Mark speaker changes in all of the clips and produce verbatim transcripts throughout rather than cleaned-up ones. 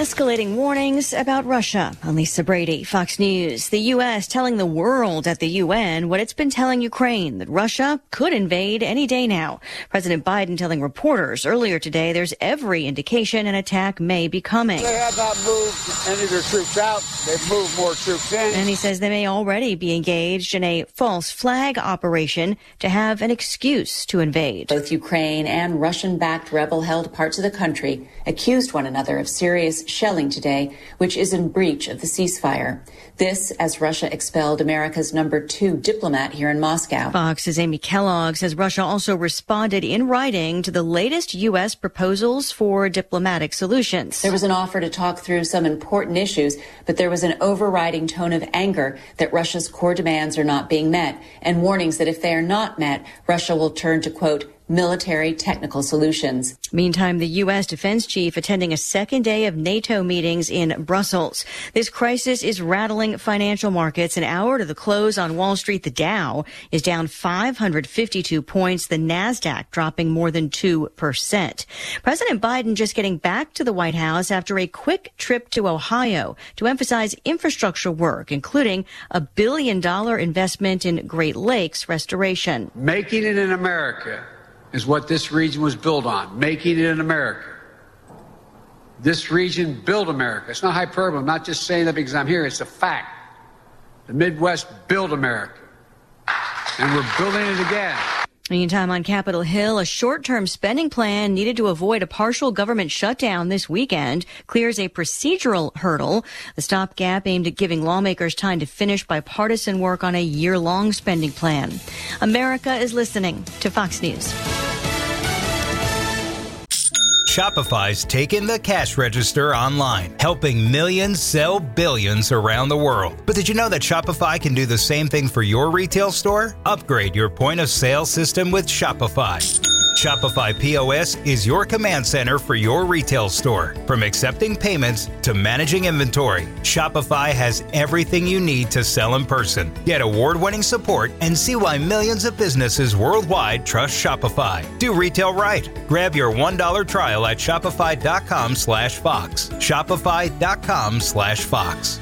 Speaker 1: Escalating warnings about Russia. I'm Lisa Brady, Fox News. The U S telling the world at the U N what it's been telling Ukraine, that Russia could invade any day now. President Biden telling reporters earlier today there's every indication an attack may be coming.
Speaker 2: They have not moved any of their troops out. They've moved more troops in.
Speaker 1: And he says they may already be engaged in a false flag operation to have an excuse to invade.
Speaker 3: Both Ukraine and Russian-backed rebel-held parts of the country accused one another of serious shelling today, which is in breach of the ceasefire. This as Russia expelled America's number two diplomat here in Moscow.
Speaker 1: Fox's Amy Kellogg says Russia also responded in writing to the latest U S proposals for diplomatic solutions.
Speaker 3: There was an offer to talk through some important issues, but there was an overriding tone of anger that Russia's core demands are not being met, and warnings that if they are not met, Russia will turn to, quote, military technical solutions.
Speaker 1: Meantime, the U S defense chief attending a second day of NATO meetings in Brussels. This crisis is rattling financial markets. An hour to the close on Wall Street, the Dow is down five hundred fifty-two points, the NASDAQ dropping more than two percent. President Biden just getting back to the White House after a quick trip to Ohio to emphasize infrastructure work, including a billion dollar investment in Great Lakes restoration.
Speaker 2: Making it in America is what this region was built on, making it in America. This region built America. It's not hyperbole. I'm not just saying that because I'm here. It's a fact. The Midwest built America, and we're building it again.
Speaker 1: Meantime, on Capitol Hill, a short-term spending plan needed to avoid a partial government shutdown this weekend clears a procedural hurdle. The stopgap aimed at giving lawmakers time to finish bipartisan work on a year-long spending plan. America is listening to Fox News.
Speaker 4: Shopify's taken the cash register online, helping millions sell billions around the world. But did you know that Shopify can do the same thing for your retail store? Upgrade your point of sale system with Shopify. Shopify P O S is your command center for your retail store. From accepting payments to managing inventory, Shopify has everything you need to sell in person. Get award-winning support and see why millions of businesses worldwide trust Shopify. Do retail right. Grab your one dollar trial at shopify.com slash Fox. Shopify.com slash Fox.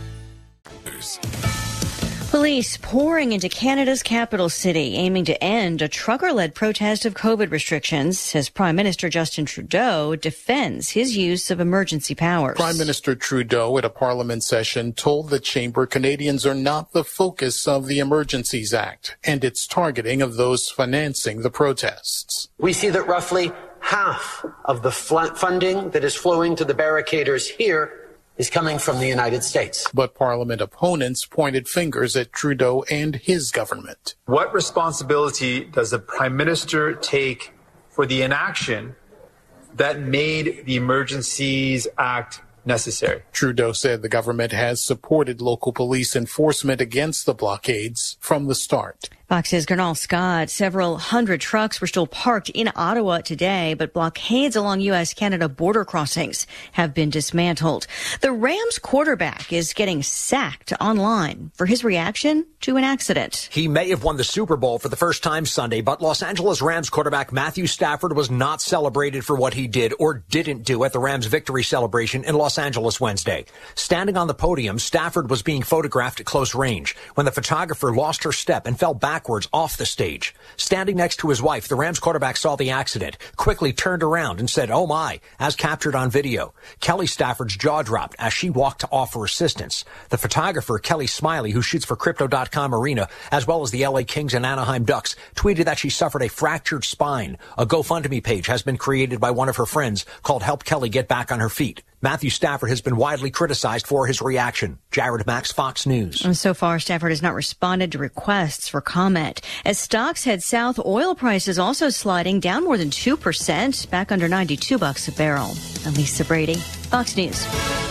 Speaker 1: Police pouring into Canada's capital city, aiming to end a trucker-led protest of COVID restrictions, as Prime Minister Justin Trudeau defends his use of emergency powers.
Speaker 5: Prime Minister Trudeau at a parliament session told the chamber Canadians are not the focus of the Emergencies Act and its targeting of those financing the protests.
Speaker 6: We see that roughly half of the funding that is flowing to the barricaders here is coming from the United States.
Speaker 5: But Parliament opponents pointed fingers at Trudeau and his government.
Speaker 7: What responsibility does the Prime Minister take for the inaction that made the Emergencies Act necessary?
Speaker 5: Trudeau said the government has supported local police enforcement against the blockades from the start.
Speaker 1: Fox's Gernal Scott. Several hundred trucks were still parked in Ottawa today, but blockades along U S Canada border crossings have been dismantled. The Rams quarterback is getting sacked online for his reaction to an accident.
Speaker 8: He may have won the Super Bowl for the first time Sunday, but Los Angeles Rams quarterback Matthew Stafford was not celebrated for what he did or didn't do at the Rams victory celebration in Los Angeles Wednesday. Standing on the podium, Stafford was being photographed at close range when the photographer lost her step and fell back backwards off the stage. Standing next to his wife, the Rams quarterback saw the accident, quickly turned around and said, "Oh my," as captured on video. Kelly Stafford's jaw dropped as she walked to offer assistance. The photographer, Kelly Smiley, who shoots for Crypto dot com Arena, as well as the L A Kings and Anaheim Ducks, tweeted that she suffered a fractured spine. A GoFundMe page has been created by one of her friends called Help Kelly Get Back on Her Feet. Matthew Stafford has been widely criticized for his reaction. Jared Max, Fox News.
Speaker 1: And so far, Stafford has not responded to requests for comment. As stocks head south, oil prices also sliding down more than two percent, back under ninety-two bucks a barrel. I'm Lisa Brady, Fox News.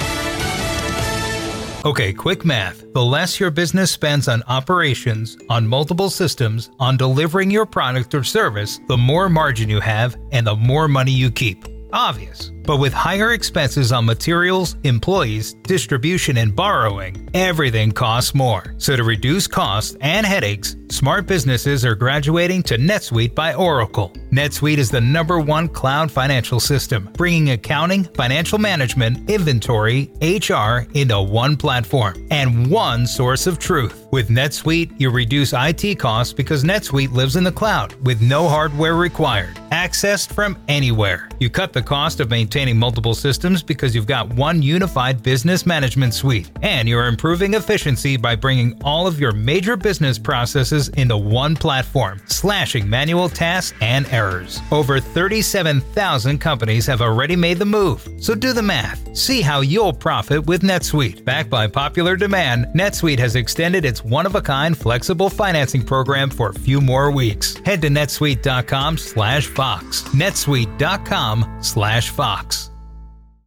Speaker 4: Okay, quick math. The less your business spends on operations, on multiple systems, on delivering your product or service, the more margin you have and the more money you keep. Obvious. But with higher expenses on materials, employees, distribution, and borrowing, everything costs more. So to reduce costs and headaches, smart businesses are graduating to NetSuite by Oracle. NetSuite is the number one cloud financial system, bringing accounting, financial management, inventory, H R into one platform and one source of truth. With NetSuite, you reduce I T costs because NetSuite lives in the cloud with no hardware required, accessed from anywhere. You cut the cost of maintaining multiple systems because you've got one unified business management suite, and you're improving efficiency by bringing all of your major business processes into one platform, slashing manual tasks and errors. Over thirty-seven thousand companies have already made the move, so do the math. See how you'll profit with NetSuite. Backed by popular demand, NetSuite has extended its one-of-a-kind flexible financing program for a few more weeks. Head to netsuite dot com slash Fox. netsuite dot com slash Fox.